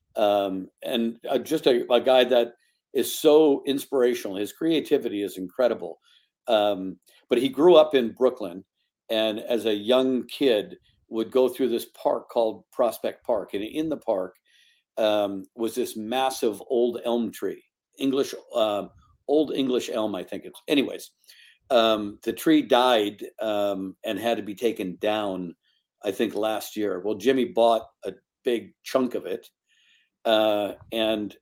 um, and uh, just a, a guy that is so inspirational. His creativity is incredible. Um, but he grew up in Brooklyn, and as a young kid would go through this park called Prospect Park. And in the park um, was this massive old elm tree, English, uh, old English elm, I think it's. Anyways, um, the tree died um, and had to be taken down, I think, last year. Well, Jimmy bought a big chunk of it. Uh, and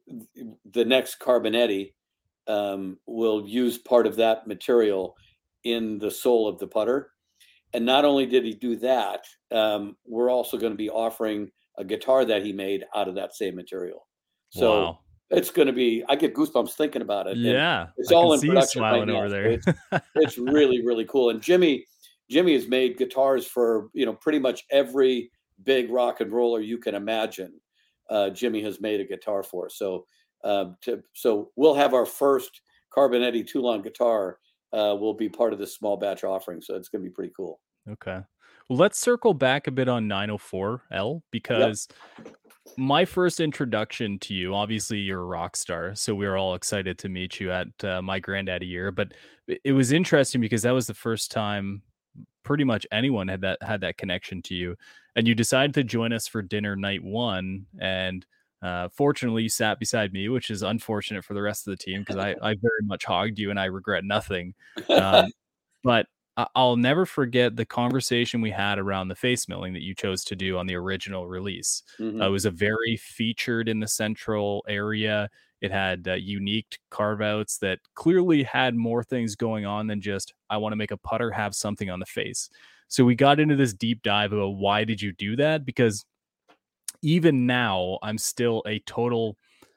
the next Carbonetti um, will use part of that material in the sole of the putter. And not only did he do that, um, we're also going to be offering a guitar that he made out of that same material. So wow. It's going to be, I get goosebumps thinking about it. Yeah. It's I all in see production you smiling right over now. there. it's, it's really, really cool. And Jimmy, Jimmy has made guitars for, you know, pretty much every big rock and roller you can imagine. Uh, Jimmy has made a guitar for. So, um, to, so we'll have our first Carbonetti Toulon guitar uh, will be part of this small batch offering. So it's going to be pretty cool. Okay. Well, let's circle back a bit on nine oh four L because yep. my first introduction to you, obviously you're a rock star. So we were all excited to meet you at uh, my granddaddy year, but it was interesting because that was the first time pretty much anyone had that, had that connection to you, and you decided to join us for dinner night one. And uh, fortunately you sat beside me, which is unfortunate for the rest of the team because I, I very much hogged you and I regret nothing. Um, but I'll never forget the conversation we had around the face milling that you chose to do on the original release. Mm-hmm. Uh, it was a very featured in the central area. It had uh, unique carve outs that clearly had more things going on than just, I want to make a putter have something on the face. So we got into this deep dive about why did you do that? Because even now I'm still a total,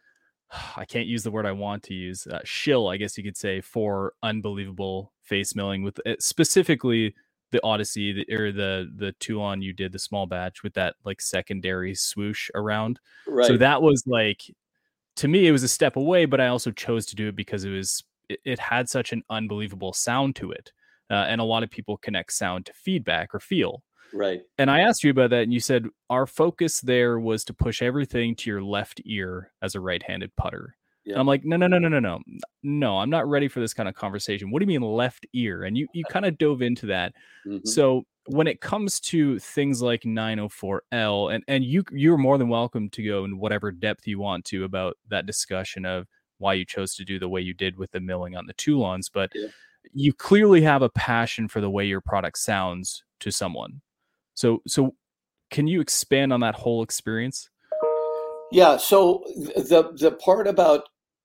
I can't use the word I want to use, uh, shill, I guess you could say, for unbelievable face milling with uh, specifically the Odyssey the, or the the Toulon you did, the small batch with that like secondary swoosh around. Right. So that was like, to me, it was a step away, but I also chose to do it because it was it, it had such an unbelievable sound to it. Uh, and a lot of people connect sound to feedback or feel. Right. And I asked you about that, and you said our focus there was to push everything to your left ear as a right-handed putter. Yeah. And I'm like, no, no, no, no, no, no, no. I'm not ready for this kind of conversation. What do you mean left ear? And you you kind of dove into that. Mm-hmm. So when it comes to things like nine oh four L, and and you you're more than welcome to go in whatever depth you want to about that discussion of why you chose to do the way you did with the milling on the Toulons, but yeah. you clearly have a passion for the way your product sounds to someone. So, so can you expand on that whole experience? Yeah. So the, the part about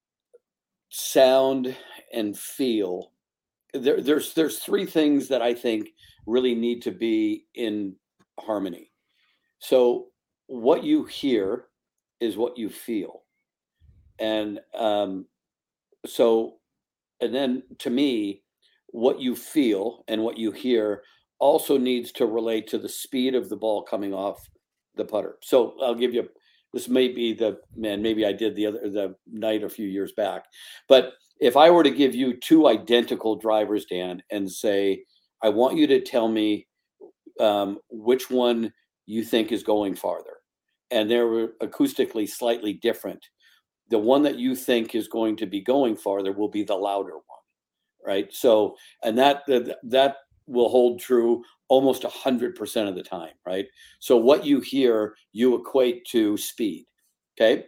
sound and feel, there, there's, there's three things that I think really need to be in harmony. So what you hear is what you feel. And, um, so, and then to me, what you feel and what you hear also needs to relate to the speed of the ball coming off the putter. So I'll give you, this may be the, man, maybe I did the other, the night a few years back, but if I were to give you two identical drivers, Dan, and say, I want you to tell me um, which one you think is going farther, and they're acoustically slightly different, the one that you think is going to be going farther will be the louder one, right? So, and that, that, that will hold true almost one hundred percent of the time, right? So what you hear, you equate to speed, okay?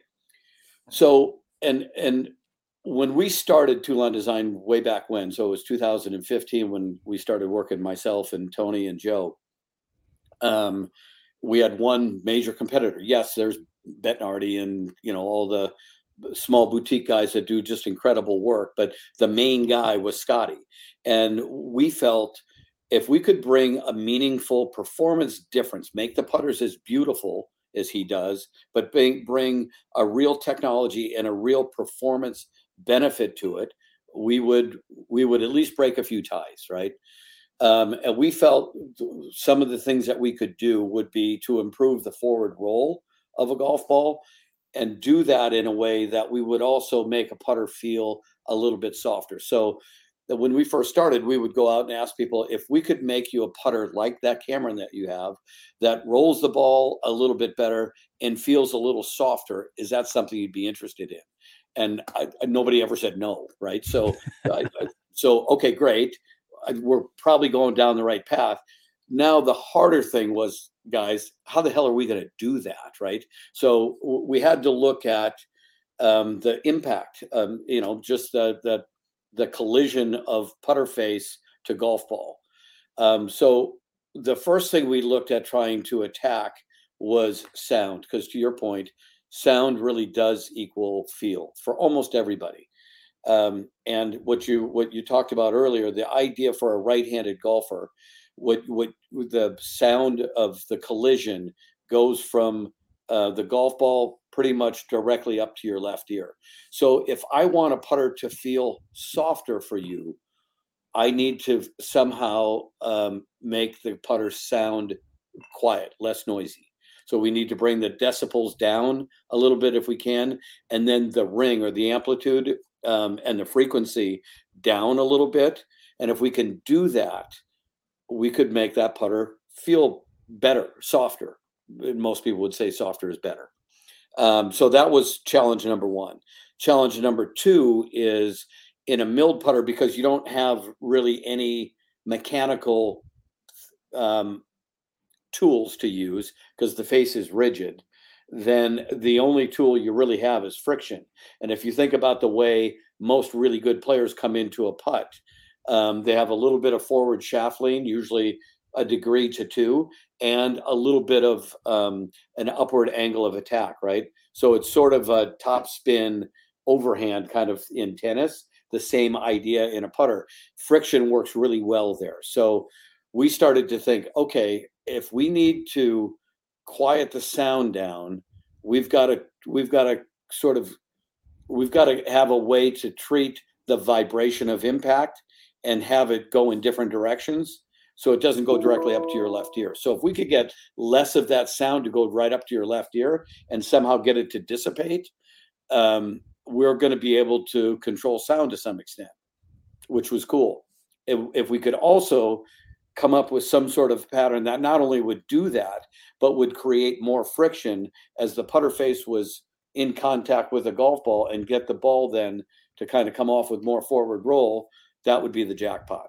So, and and when we started Toulon Design way back when, so it was two thousand fifteen when we started working, myself and Tony and Joe, um, we had one major competitor. Yes, there's Bettinardi and, you know, all the small boutique guys that do just incredible work, but the main guy was Scotty. And we felt if we could bring a meaningful performance difference, make the putters as beautiful as he does, but bring, bring a real technology and a real performance benefit to it, we would we would at least break a few ties, right? Um, and we felt some of the things that we could do would be to improve the forward roll of a golf ball and do that in a way that we would also make a putter feel a little bit softer. So that when we first started, we would go out and ask people if we could make you a putter like that Cameron that you have that rolls the ball a little bit better and feels a little softer. Is that something you'd be interested in? And I, I, nobody ever said no, right? So, I, I, so okay, great. I, we're probably going down the right path. Now the harder thing was, guys, how the hell are we going to do that, right? So w- we had to look at um, the impact, um, you know, just the, the the collision of putter face to golf ball. Um, so the first thing we looked at trying to attack was sound, because to your point, sound really does equal feel for almost everybody. Um, and what you what you talked about earlier, the idea for a right-handed golfer, what what the sound of the collision goes from uh, the golf ball pretty much directly up to your left ear. So if I want a putter to feel softer for you, I need to somehow um, make the putter sound quiet, less noisy. So we need to bring the decibels down a little bit if we can, and then the ring or the amplitude um, and the frequency down a little bit. And if we can do that, we could make that putter feel better, softer. Most people would say softer is better. Um, so that was challenge number one. Challenge number two is in a milled putter, because you don't have really any mechanical um, tools to use because the face is rigid, then the only tool you really have is friction. And if you think about the way most really good players come into a putt, um, they have a little bit of forward shaft lean, usually a degree to two, and a little bit of um, an upward angle of attack, right? So it's sort of a top spin overhand kind of in tennis, the same idea in a putter. Friction works really well there. So we started to think, okay, if we need to quiet the sound down, we've got to we've got to sort of we've got to have a way to treat the vibration of impact and have it go in different directions so it doesn't go directly up to your left ear. So if we could get less of that sound to go right up to your left ear and somehow get it to dissipate, um, we're going to be able to control sound to some extent, which was cool. If, if we could also come up with some sort of pattern that not only would do that, but would create more friction as the putter face was in contact with a golf ball and get the ball then to kind of come off with more forward roll, that would be the jackpot.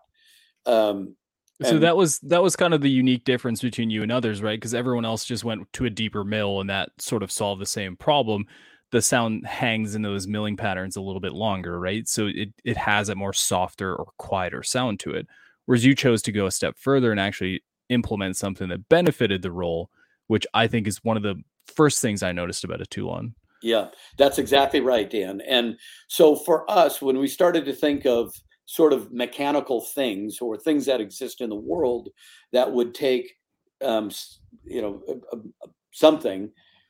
Um, so that was that was kind of the unique difference between you and others, right? Because everyone else just went to a deeper mill and that sort of solved the same problem. The sound hangs in those milling patterns a little bit longer, right? So it, it has a more softer or quieter sound to it. Whereas you chose to go a step further and actually implement something that benefited the roll, which I think is one of the first things I noticed about a Toulon. Yeah, that's exactly right, Dan. And so for us, when we started to think of sort of mechanical things or things that exist in the world that would take, um, you know, a, a, something,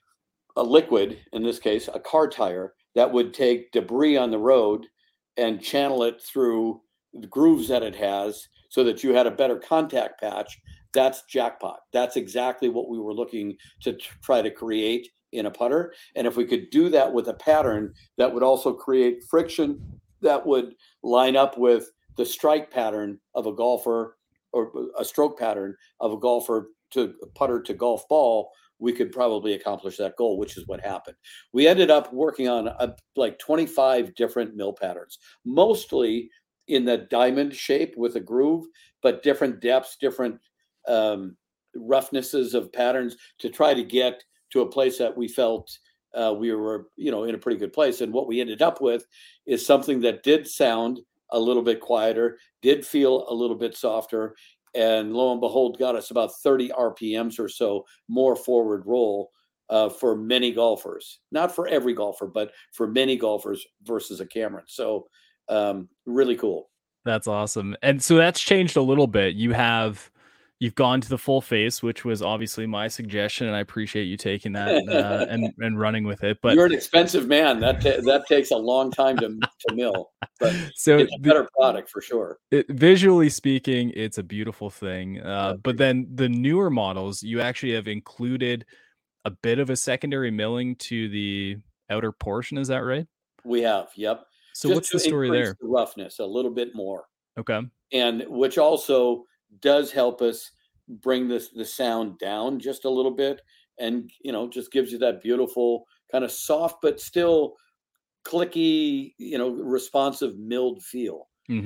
a liquid, in this case, a car tire, that would take debris on the road and channel it through the grooves that it has so that you had a better contact patch, that's jackpot. That's exactly what we were looking to t- try to create in a putter. And if we could do that with a pattern that would also create friction that would line up with the strike pattern of a golfer or a stroke pattern of a golfer to putter to golf ball, we could probably accomplish that goal, which is what happened. We ended up working on a, like twenty-five different mill patterns, mostly in the diamond shape with a groove, but different depths, different um, roughnesses of patterns to try to get to a place that we felt uh, we were, you know, in a pretty good place. And what we ended up with is something that did sound a little bit quieter, did feel a little bit softer, and lo and behold, got us about thirty R P Ms or so more forward roll uh, for many golfers. Not for every golfer, but for many golfers versus a Cameron. So um, really cool. That's awesome. And so that's changed a little bit. You have, you've gone to the full face, which was obviously my suggestion, and I appreciate you taking that uh, and and running with it. But you're an expensive man. That ta- that takes a long time to to mill, but so it's a better the, product for sure. It, visually speaking, it's a beautiful thing. Uh, yeah, but then the newer models, you actually have included a bit of a secondary milling to the outer portion. Is that right? We have. Yep. So Just what's the story there? The roughness a little bit more. Okay. And which also does help us bring this the sound down just a little bit, and you know, just gives you that beautiful kind of soft but still clicky, you know, responsive milled feel. Mm-hmm.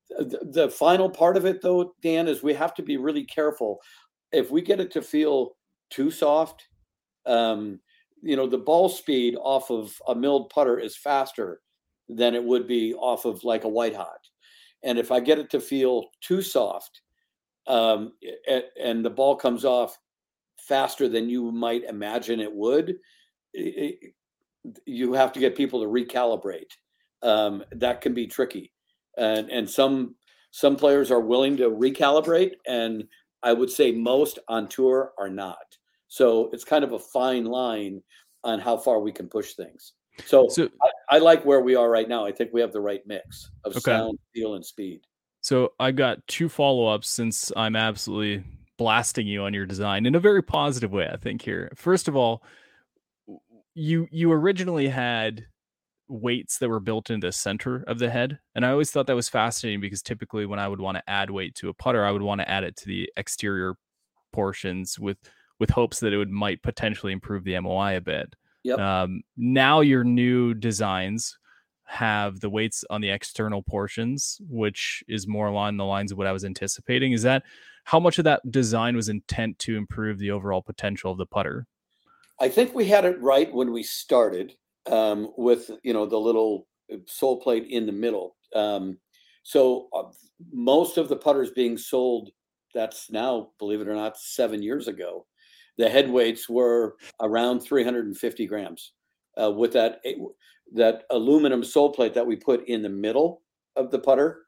the, the final part of it, though, Dan, is we have to be really careful. If we get it to feel too soft, um, you know, the ball speed off of a milled putter is faster than it would be off of like a white hot. And if I get it to feel too soft, um, and, and the ball comes off faster than you might imagine it would, it, you have to get people to recalibrate. Um, that can be tricky. And, and some some players are willing to recalibrate, and I would say most on tour are not. So it's kind of a fine line on how far we can push things. So, so I, I like where we are right now. I think we have the right mix of okay. sound, feel, and speed. So I got two follow-ups since I'm absolutely blasting you on your design in a very positive way, I think here. First of all, you you originally had weights that were built in the center of the head. And I always thought that was fascinating because typically when I would want to add weight to a putter, I would want to add it to the exterior portions with with hopes that it would might potentially improve the M O I a bit. Yep. Um, now your new designs have the weights on the external portions, which is more along the lines of what I was anticipating. Is that how much of that design was intent to improve the overall potential of the putter? I think we had it right when we started. Um, with, you know, the little sole plate in the middle. Um, so uh, most of the putters being sold, that's now, believe it or not, seven years ago, the head weights were around three hundred fifty grams uh, with that, that aluminum sole plate that we put in the middle of the putter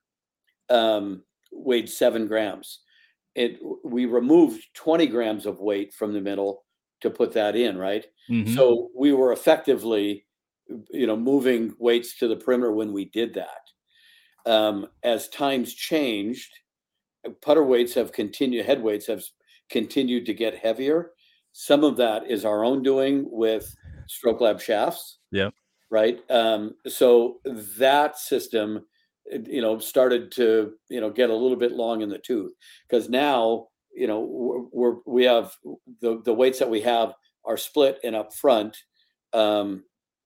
um, weighed seven grams. It, we removed twenty grams of weight from the middle to put that in, right? Mm-hmm. So we were effectively, you know, moving weights to the perimeter when we did that. Um, as times changed, putter weights have continued, head weights have continued to get heavier. Some of that is our own doing with Stroke Lab shafts. Yeah. Right. Um, so that system, you know, started to, you know, get a little bit long in the tooth because now, you know, we're, we're we have the, the weights that we have are split and up front. Um,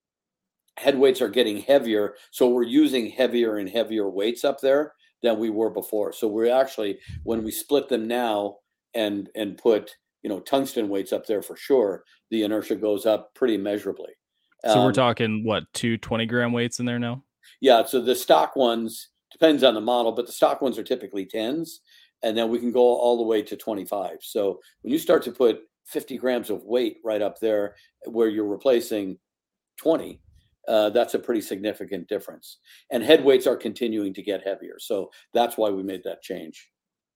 head weights are getting heavier. So we're using heavier and heavier weights up there than we were before. So we're actually, when we split them now and, and put, you know, tungsten weights up there for sure, the inertia goes up pretty measurably. So um, we're talking what, two twenty gram weights in there now? Yeah. So the stock ones depends on the model, but the stock ones are typically tens. And then we can go all the way to twenty-five. So when you start to put fifty grams of weight right up there where you're replacing twenty, uh, that's a pretty significant difference. And head weights are continuing to get heavier. So that's why we made that change.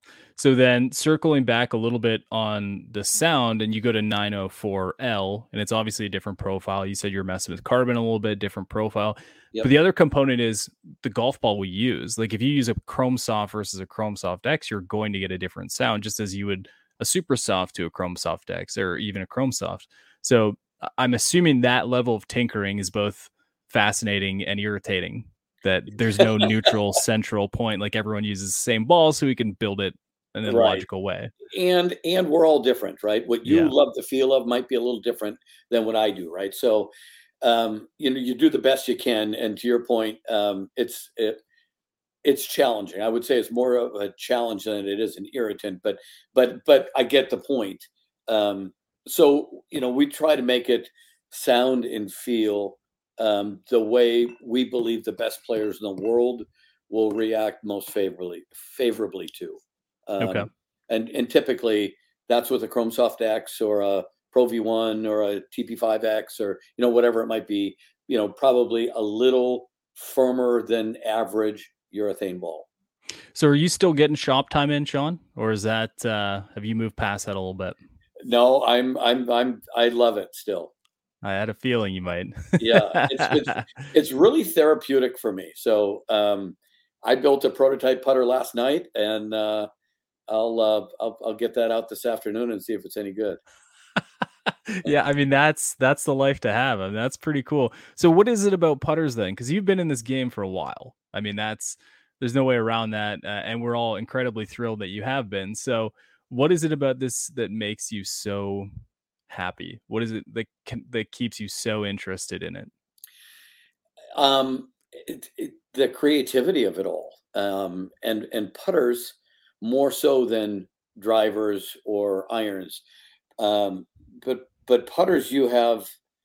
So then circling back a little bit on the sound, and you go to nine oh four L, and it's obviously a different profile. You said you're messing with carbon a little bit, different profile. Yep. But the other component is the golf ball we use. Like if you use a Chrome Soft versus a Chrome Soft X, you're going to get a different sound, just as you would a Super Soft to a Chrome Soft X or even a Chrome Soft. So I'm assuming that level of tinkering is both fascinating and irritating, that there's no neutral central point. Like everyone uses the same ball so we can build it in a right. logical way. And and we're all different, right? What you yeah. love the feel of might be a little different than what I do, right? So um, you know, you do the best you can. And to your point, um, it's it, it's challenging. I would say it's more of a challenge than it is an irritant, but but but I get the point. Um, so you know, we try to make it sound and feel um, the way we believe the best players in the world will react most favorably favorably to. Um, okay. And and typically that's with a Chrome Soft X or a Pro V one or a T P five X or, you know, whatever it might be, you know, probably a little firmer than average urethane ball. So are you still getting shop time in, Sean? Or is that, uh, have you moved past that a little bit? No, I'm, I'm, I'm, I love it still. I had a feeling you might. yeah. It's, it's, it's really therapeutic for me. So um, I built a prototype putter last night and uh, I'll, uh, I'll, I'll get that out this afternoon and see if it's any good. Yeah, I mean, that's that's the life to have. I mean, that's pretty cool. So what is it about putters then? Because you've been in this game for a while. I mean, that's there's no way around that. Uh, and we're all incredibly thrilled that you have been. So what is it about this that makes you so happy? What is it that, can, that keeps you so interested in it? Um, it, it, the creativity of it all, um, and and putters more so than drivers or irons, um, but but putters you have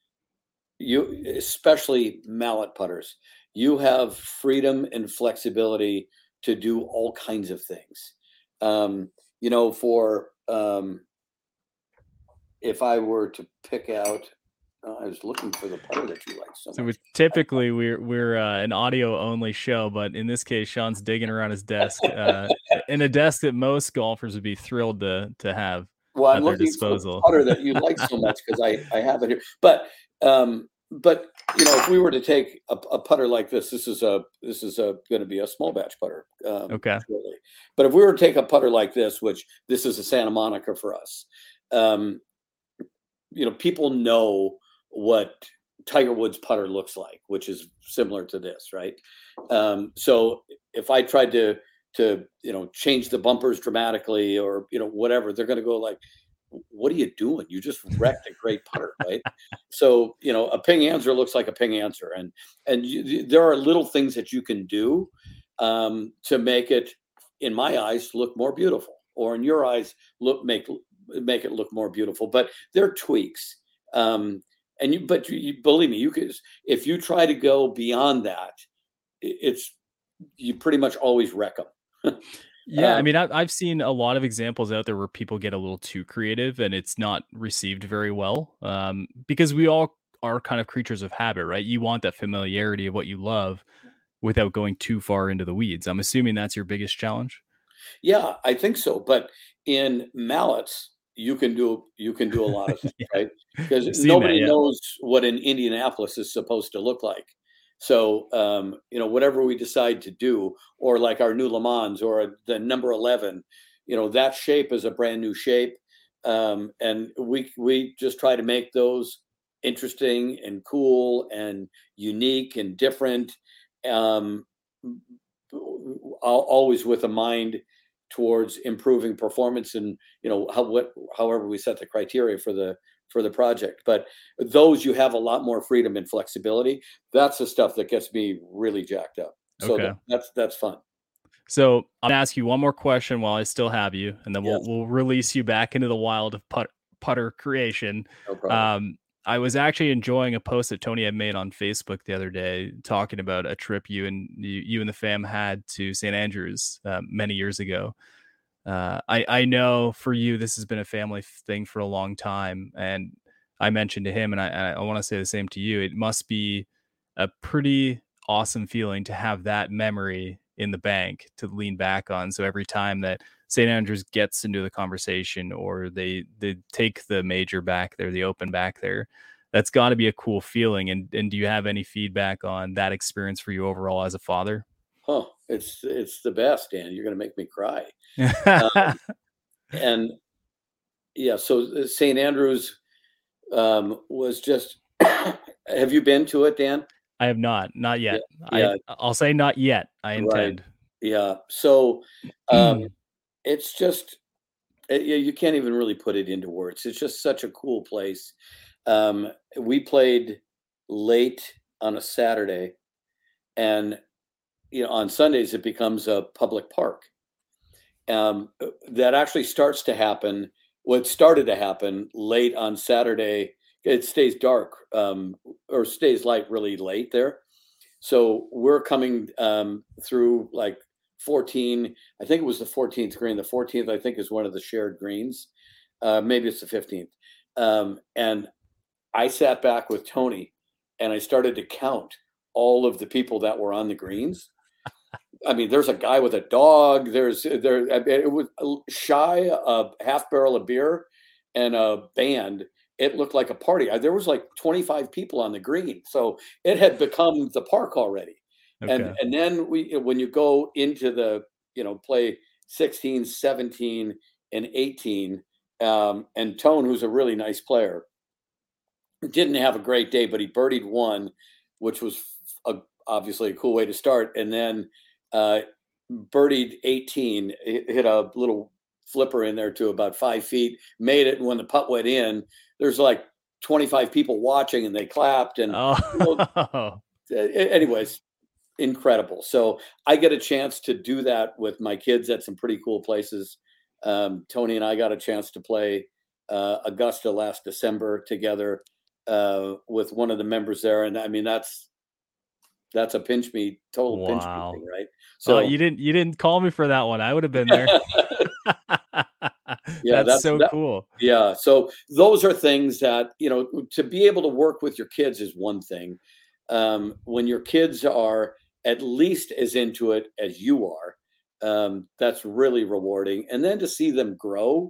you especially mallet putters, you have freedom and flexibility to do all kinds of things. Um, you know, for um, if I were to pick out, uh, I was looking for the putter that you like so much. So we, typically we're we're uh, an audio only show, but in this case, Sean's digging around his desk, uh, in a desk that most golfers would be thrilled to to have. Well, I'm at their looking disposal. for the putter that you like so much because I I have it here. But um, but you know, if we were to take a, a putter like this, this is a this is a going to be a small batch putter. Um, okay. Really. But if we were to take a putter like this, which this is a Santa Monica for us, um, you know, people know what Tiger Woods putter looks like, which is similar to this, right? Um, so if I tried to to, you know, change the bumpers dramatically or, you know, whatever, they're going to go like, what are you doing? You just wrecked a great putter, right? So, you know, a ping answer looks like a ping answer. And, and you, there are little things that you can do um, to make it, in my eyes, look more beautiful, or in your eyes, look, make, make it look more beautiful, but they're tweaks. Um, and you, but you, you believe me, you could, if you try to go beyond that, it's, you pretty much always wreck them. Yeah, um, I mean, I, I've seen a lot of examples out there where people get a little too creative and it's not received very well, um, because we all are kind of creatures of habit, right? You want that familiarity of what you love without going too far into the weeds. I'm assuming that's your biggest challenge. Yeah, I think so. But in mallets, you can do you can do a lot of things, Yeah, right? Because I've seen nobody that, yeah. knows what an Indianapolis is supposed to look like. So, um, you know, whatever we decide to do, or like our new Le Mans or a, the number eleven, you know, that shape is a brand new shape. Um, and we, we just try to make those interesting and cool and unique and different. Um, al- always with a mind towards improving performance and, you know, how, what, however we set the criteria for the, for the project. But those, you have a lot more freedom and flexibility. That's the stuff that gets me really jacked up. So Okay. that, that's that's fun. So I'm gonna ask you one more question while I still have you, and then we'll Yes. we'll release you back into the wild of put, putter creation. No problem. Um, I was actually enjoying a post that Tony had made on Facebook the other day, talking about a trip you and you, you and the fam had to Saint Andrews uh, many years ago. Uh, I I know for you this has been a family thing for a long time, and I mentioned to him, and I I want to say the same to you. It must be a pretty awesome feeling to have that memory in the bank to lean back on. So every time that Saint Andrews gets into the conversation, or they they take the major back there, the open back there, that's got to be a cool feeling. And and do you have any feedback on that experience for you overall as a father? Oh, it's it's the best, Dan. You're going to make me cry. Um, and yeah, so Saint Andrews um, was just. Have you been to it, Dan? I have not, not yet. Yeah, yeah. I I'll say not yet. I intend. Right. Yeah. So um, it's just it, you you can't even really put it into words. It's just such a cool place. Um, we played late on a Saturday, and you know, on Sundays it becomes a public park. Um, that actually starts to happen. What started to happen late on Saturday, it stays dark um, or stays light really late there. So we're coming um, through like fourteen. I think it was the fourteenth green. The fourteenth, I think, is one of the shared greens. Uh, maybe it's the fifteenth. Um, and I sat back with Tony, and I started to count all of the people that were on the greens. I mean, there's a guy with a dog. There's there. It was shy a half barrel of beer and a band. It looked like a party. There was like twenty-five people on the green, so it had become the park already. Okay. And and then we, when you go into the, you know, play sixteen, seventeen, and eighteen, um, and Tone, who's a really nice player, didn't have a great day, but he birdied one, which was a, obviously a cool way to start. And then uh, birdied eighteen, hit a little flipper in there to about five feet, made it. And when the putt went in, there's like twenty-five people watching, and they clapped. And oh. you know, anyways, incredible. So I get a chance to do that with my kids at some pretty cool places. Um, Tony and I got a chance to play uh, Augusta last December together uh, with one of the members there, and I mean that's that's a pinch me, total Wow. pinch me thing, right? So oh, you didn't you didn't call me for that one. I would have been there. Yeah, that's, that's so that, cool. Yeah, so those are things that, you know, to be able to work with your kids is one thing. Um, when your kids are at least as into it as you are, um, that's really rewarding. And then to see them grow,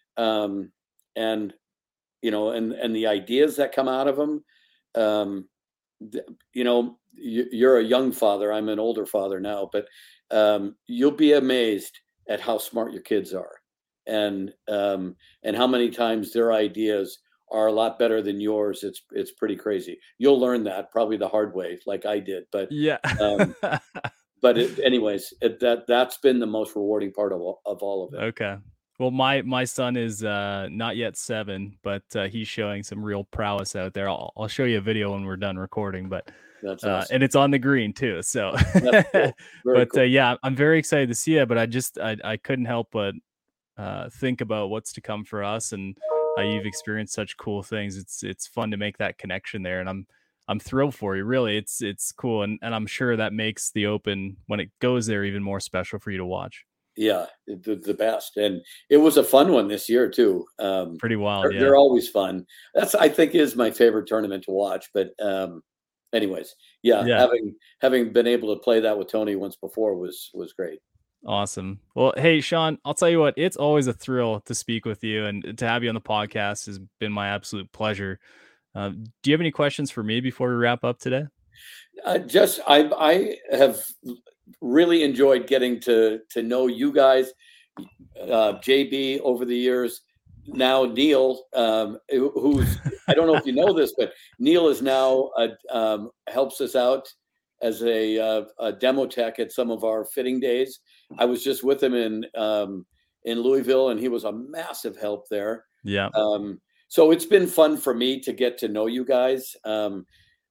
um, and you know, and and the ideas that come out of them, um, th- you know, you, you're a young father. I'm an older father now, but um, you'll be amazed at how smart your kids are, and um, and how many times their ideas are a lot better than yours. It's it's pretty crazy. You'll learn that probably the hard way, like I did. But yeah. um, but it, anyways, it, that that's been the most rewarding part of all, of all of it. Okay. Well, my my son is uh, not yet seven, but uh, he's showing some real prowess out there. I'll, I'll show you a video when we're done recording, but that's uh, awesome. and it's on the green too. So, cool. but cool. uh, yeah, I'm very excited to see it. But I just I I couldn't help but uh, think about what's to come for us and how you've experienced such cool things. It's it's fun to make that connection there, and I'm I'm thrilled for you. Really, it's it's cool, and and I'm sure that makes the Open when it goes there even more special for you to watch. Yeah, the, the best, and it was a fun one this year too. Um, Pretty wild. They're, yeah. they're always fun. That's I think is my favorite tournament to watch. But um, anyways, yeah, Yeah. having having been able to play that with Tony once before was was great. Awesome. Well, hey, Sean, I'll tell you what, it's always a thrill to speak with you, and to have you on the podcast has been my absolute pleasure. Uh, do you have any questions for me before we wrap up today? Uh, just I I have really enjoyed getting to to know you guys, uh, J B, over the years. Now Neil, um, who's I don't know if you know this, but Neil is now uh, um, helps us out as a, uh, a demo tech at some of our fitting days. I was just with him in um, in Louisville, and he was a massive help there. Yeah. Um, so it's been fun for me to get to know you guys, um,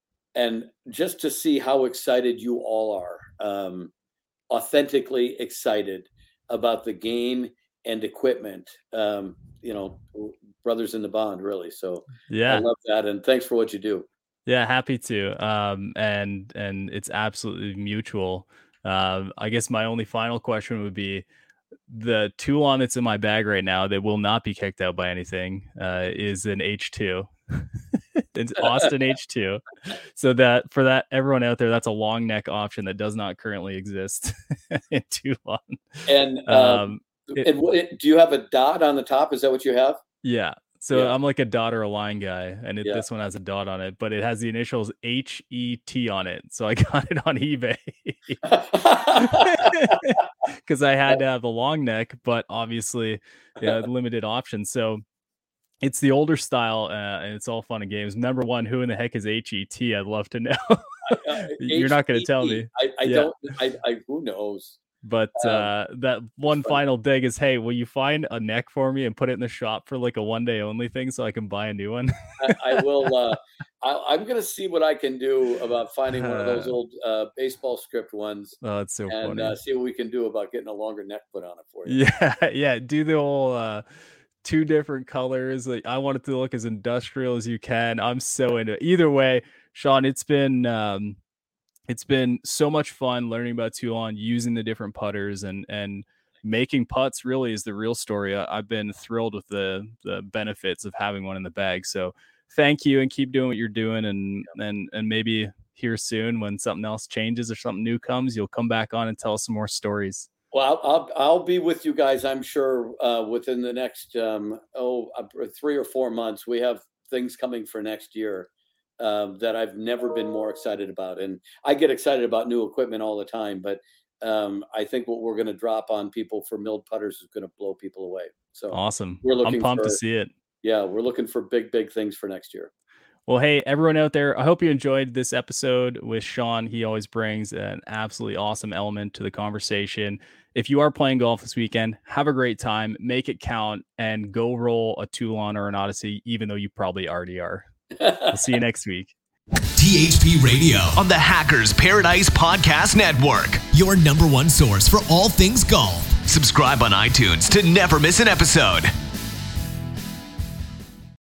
and just to see how excited you all are, um, authentically excited about the game and equipment. Um, you know, brothers in the bond, really. So yeah, I love that, and thanks for what you do. Yeah, happy to. Um, and and it's absolutely mutual. Um, I guess my only final question would be the Toulon that's in my bag right now that will not be kicked out by anything uh, is an H two. It's Austin H two. So that for that everyone out there, that's a long neck option that does not currently exist in Toulon. And um, um, it, and it, do you have a dot on the top? Is that what you have? Yeah. So yeah. I'm like a dot or a line guy, and it, yeah. this one has a dot on it, but it has the initials H E T on it. So I got it on eBay because I had to have a long neck, but obviously, yeah, limited options. So it's the older style, uh, and it's all fun and games. Number one, who in the heck is H E T? I'd love to know. uh, You're not going to tell me. I, I yeah. don't. I, I who knows. But uh, um, that one final dig is, hey, will you find a neck for me and put it in the shop for like a one day only thing so I can buy a new one? I, I will. Uh, I, I'm going to see what I can do about finding one of those old uh, baseball script ones. Oh, that's so and, funny. Uh, see what we can do about getting a longer neck put on it for you. Yeah, yeah. Do the whole uh, two different colors. Like I want it to look as industrial as you can. I'm so into it. Either way, Sean, it's been. Um, It's been so much fun learning about Toulon, using the different putters and and making putts really is the real story. I, I've been thrilled with the the benefits of having one in the bag. So thank you, and keep doing what you're doing. And and and maybe here soon when something else changes or something new comes, you'll come back on and tell us some more stories. Well, I'll I'll, I'll be with you guys, I'm sure, uh, within the next um, oh three or four months. We have things coming for next year. Um, that I've never been more excited about. And I get excited about new equipment all the time, but um, I think what we're going to drop on people for milled putters is going to blow people away. So awesome. We're looking I'm pumped for, to see it. Yeah, we're looking for big, big things for next year. Well, hey, everyone out there, I hope you enjoyed this episode with Sean. He always brings an absolutely awesome element to the conversation. If you are playing golf this weekend, have a great time, make it count, and go roll a Toulon or an Odyssey, even though you probably already are. We'll see you next week. T H P Radio, on the Hackers Paradise Podcast Network. your number one source for all things golf. Subscribe on iTunes to never miss an episode.